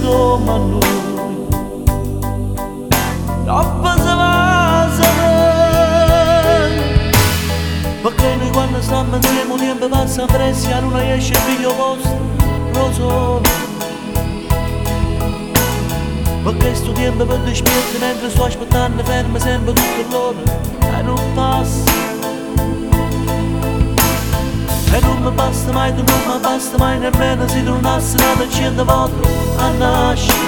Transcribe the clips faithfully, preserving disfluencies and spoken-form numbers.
come a noi. Troppo si va, si va, perché noi quando stiamo insieme il tempo passa presto e non esce il figlio vostro, lo solo. Perché sto tempo per dispiace mentre sto aspettando fermo sempre tutto l'ora e non passa. E non mi basta mai, tu non mi basta mai nemmeno se tu nasci nata cento volte a nascere.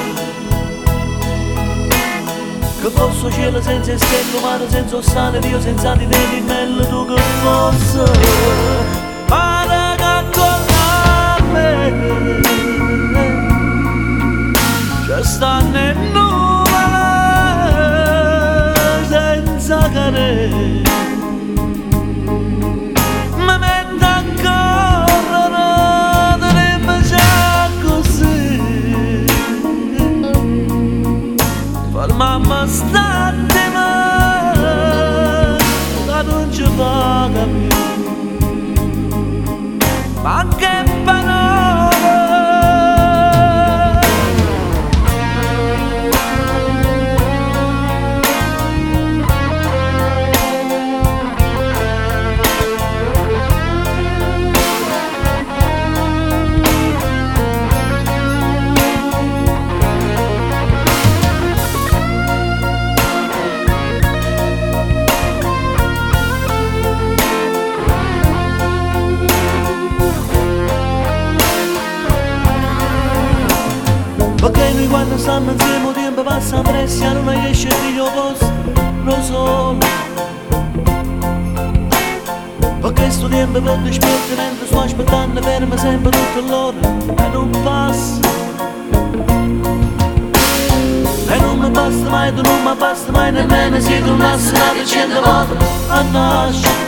Che fosse cielo senza stelle, mare senza sale, Dio senza di te di bello tu che fosse. Mare che con me ci stanno in nuvole senza cadere. Mi metto a correre, tenemmo già così. Fermammo st'attimo, che non ci fa capire. Ma che parole. Perché noi quando stiamo insieme il tempo passa presto e non esce il figlio vostro, lo solo. Perché sto tempo per dispiace mentre sto aspettando fermo sempre tutto l'ora e non passa. E non mi basta mai, tu non mi basta mai nemmeno se tu nasci nata cento volte a nascere.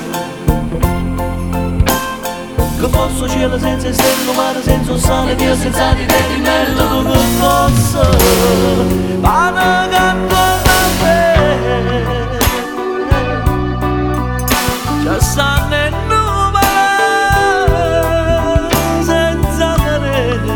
Che fosse cielo senza stelle, mare senza sale, Dio senza di te di merito tu che fosse. Pane che torna a me, ci stanno in nuvole senza cadere.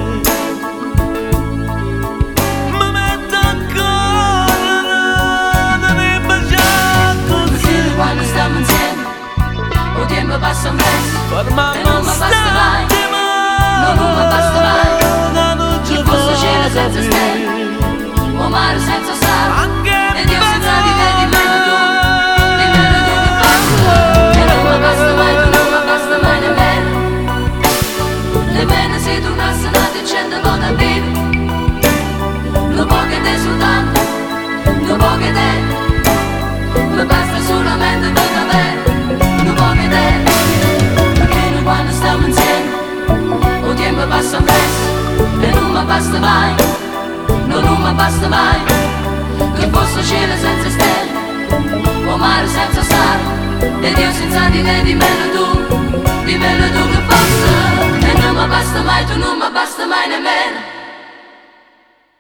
Mi metto a correre, tenemmo già così. Quando stiamo insieme il tempo passa presto. Fermammo st'attimo, no, non mi basta mai. Che fosse cielo senza stelle, o mare senza sale, e Dio senza di te di meno tu, di meno tu che passa. E non mi basta mai, tu non mi basta mai nemmeno, nemmeno se tu nasci nata cento volte a vivere. Non può che te soltanto, non può che te, mi basta solamente per avere, non può che te. Quando stiamo insieme il tempo passa presto e non mi basta mai, no, non mi basta mai. Che fosse cielo senza stelle, o mare senza sale, e Dio senza di te di meno tu, di meno tu che fosse. E non mi basta mai, tu non mi basta mai nemmeno.